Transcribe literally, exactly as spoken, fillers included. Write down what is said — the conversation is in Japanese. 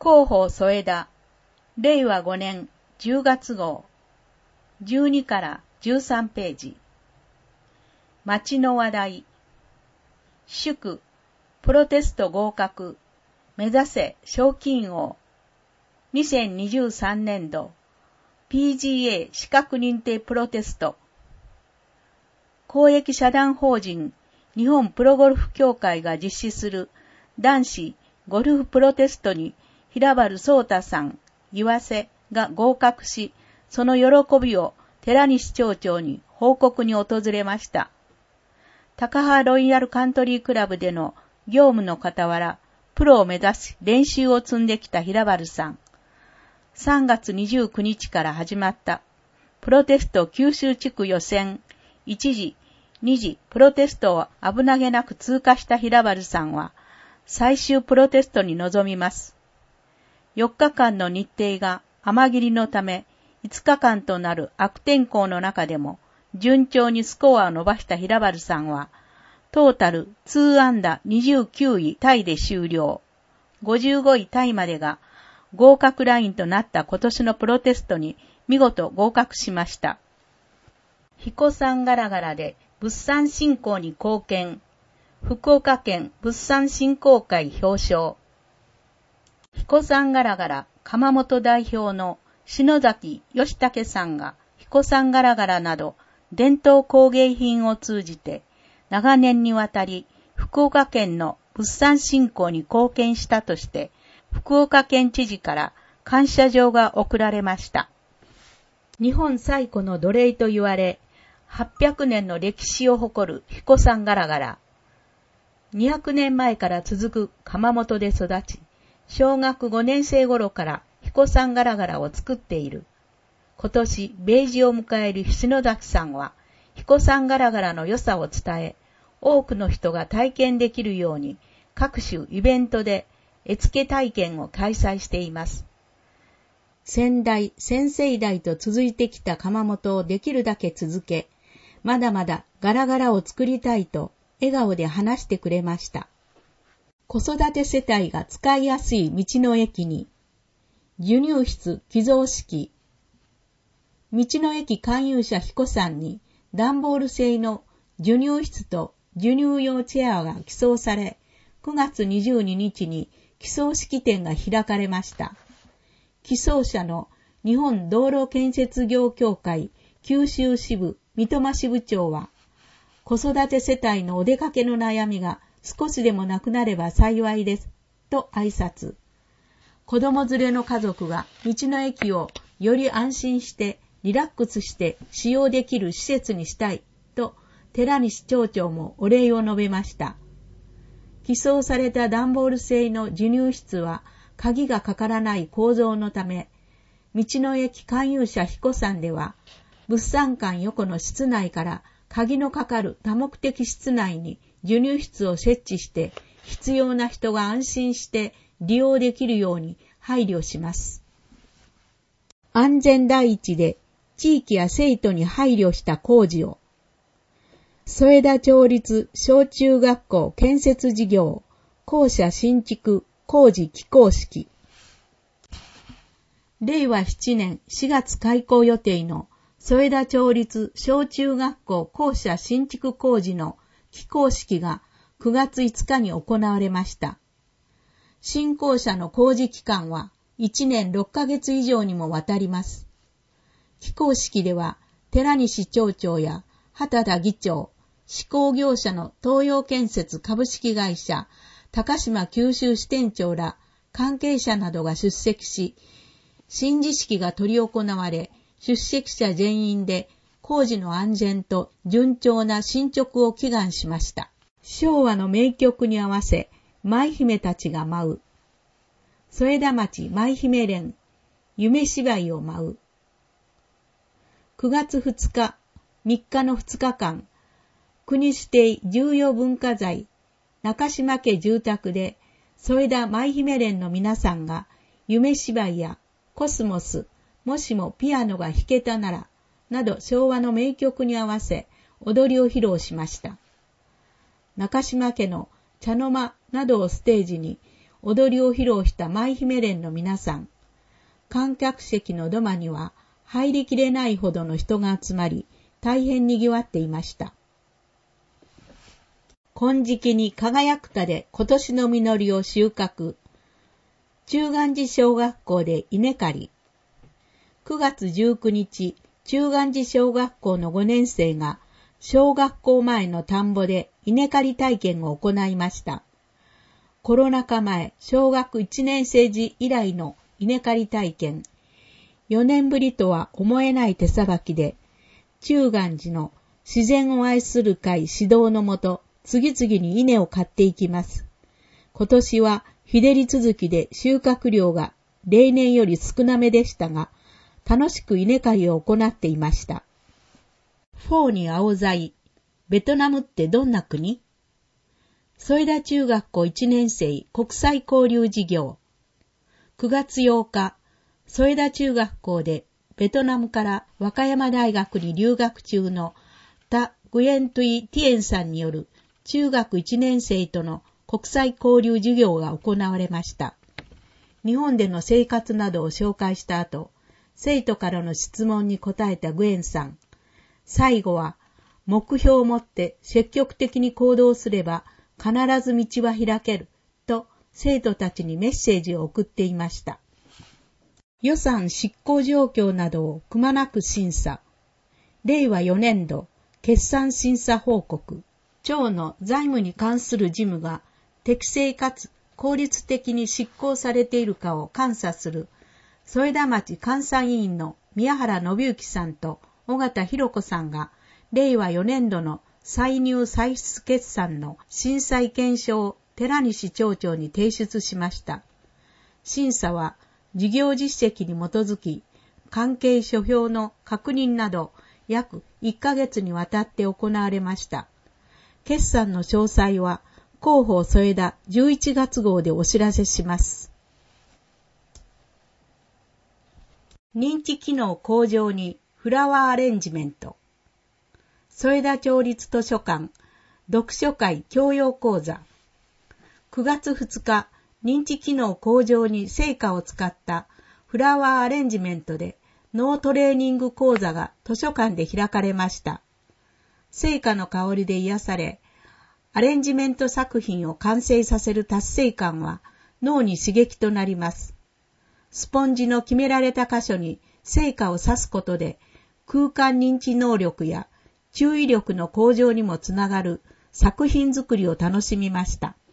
広報添田、れいわごねんじゅうがつ号、じゅうにからじゅうさんページ。町の話題。祝、プロテスト合格、目指せ賞金王。にせんにじゅうさんねんど、ピージーエー 資格認定プロテスト。公益社団法人日本プロゴルフ協会が実施する男子ゴルフプロテストに平原聡太さん、岩瀬が合格し、その喜びを寺西町長に報告に訪れました。高羽ロイヤルカントリークラブでの業務の傍ら、プロを目指し練習を積んできた平原さん。さんがつにじゅうくにちから始まったプロテスト九州地区予選いちじ、にじプロテストを危なげなく通過した平原さんは最終プロテストに臨みます。よっかかんの日程が雨霧のためいつかかんとなる悪天候の中でも順調にスコアを伸ばした平原さんはトータルにアンダーにじゅうきゅういタイで終了。ごじゅうごいタイまでが合格ラインとなった今年のプロテストに見事合格しました。彦山ガラガラで物産振興に貢献。福岡県物産振興会表彰。彦山ガラガラ鎌本代表の篠崎義武さんが彦山ガラガラなど伝統工芸品を通じて長年にわたり福岡県の物産振興に貢献したとして福岡県知事から感謝状が贈られました。日本最古の土鈴と言われ、はっぴゃくねんの歴史を誇る彦山ガラガラ。にひゃくねんまえから続く窯元で育ち、小学ごねんせい頃から彦山ガラガラを作っている。今年、米寿を迎える篠崎さんは、彦山ガラガラの良さを伝え、多くの人が体験できるように、各種イベントで絵付け体験を開催しています。先代、先々代と続いてきた窯元をできるだけ続け、まだまだガラガラを作りたいと笑顔で話してくれました。子育て世帯が使いやすい道の駅に、授乳室寄贈式。道の駅勧誘者彦山に段ボール製の授乳室と授乳用チェアが寄贈され、くがつにじゅうににちに寄贈式典が開かれました。寄贈者の日本道路建設業協会九州支部三苫支部長は、子育て世帯のお出かけの悩みが少しでもなくなれば幸いです、と挨拶。子供連れの家族が道の駅をより安心してリラックスして使用できる施設にしたい、と寺西町長もお礼を述べました。寄贈された段ボール製の授乳室は鍵がかからない構造のため、道の駅勧誘者彦山では、物産館横の室内から鍵のかかる多目的室内に授乳室を設置して、必要な人が安心して利用できるように配慮します。安全第一で地域や生徒に配慮した工事を。添田町立小中学校建設事業、校舎新築工事起工式。れいわななねんしがつ開校予定の添田町立小中学校校舎新築工事の起工式がくがついつかに行われました。新校舎の工事期間はいちねんろっかげつ以上にもわたります。起工式では寺西町長や畑田議長、施工業者の東洋建設株式会社、高島九州支店長ら関係者などが出席し、親授式が執り行われ、出席者全員で工事の安全と順調な進捗を祈願しました。昭和の名曲に合わせ、舞姫たちが舞う。添田町舞姫連、夢芝居を舞う。くがつふつか、みっかのふつかかん、国指定重要文化財、中島家住宅で、添田舞姫連の皆さんが、夢芝居やコスモス、もしもピアノが弾けたなら、など昭和の名曲に合わせ、踊りを披露しました。中島家の茶の間などをステージに、 踊りを披露した舞姫連の皆さん。観客席の土間には入りきれないほどの人が集まり、大変賑わっていました。金色に輝く田で今年の実りを収穫。中願寺小学校で稲刈り。くがつじゅうくにち、中願寺小学校のごねん生が小学校前の田んぼで稲刈り体験を行いました。コロナ禍前、小学いちねん生時以来の稲刈り体験。よねんぶりとは思えない手さばきで、中願寺の自然を愛する会指導のもと、次々に稲を刈っていきます。今年は日照り続きで収穫量が例年より少なめでしたが、楽しく稲刈りを行っていました。フォーに青材。ベトナムってどんな国？添田中学校いちねん生国際交流事業。くがつようか、添田中学校でベトナムから和歌山大学に留学中のタ・グエントゥイ・ティエンさんによる中学いちねん生との国際交流授業が行われました。日本での生活などを紹介した後、生徒からの質問に答えたグエンさん。最後は、目標を持って積極的に行動すれば必ず道は開けると生徒たちにメッセージを送っていました。予算執行状況などをくまなく審査。れいわよねんど決算審査報告。庁の財務に関する事務が適正かつ効率的に執行されているかを監査する添田町監査委員の宮原信之さんと尾形博子さんがれいわよねんどの歳入歳出決算の審査意見書を寺西町長に提出しました。審査は事業実績に基づき関係書評の確認など約いっかげつにわたって行われました。決算の詳細は広報添田じゅういちがつ号でお知らせします。認知機能向上にフラワーアレンジメント。添田町立図書館読書会教養講座。くがつふつか、認知機能向上に成果を使ったフラワーアレンジメントで脳トレーニング講座が図書館で開かれました。成果の香りで癒され、アレンジメント作品を完成させる達成感は脳に刺激となります。スポンジの決められた箇所に成果を刺すことで空間認知能力や注意力の向上にもつながる作品作りを楽しみました。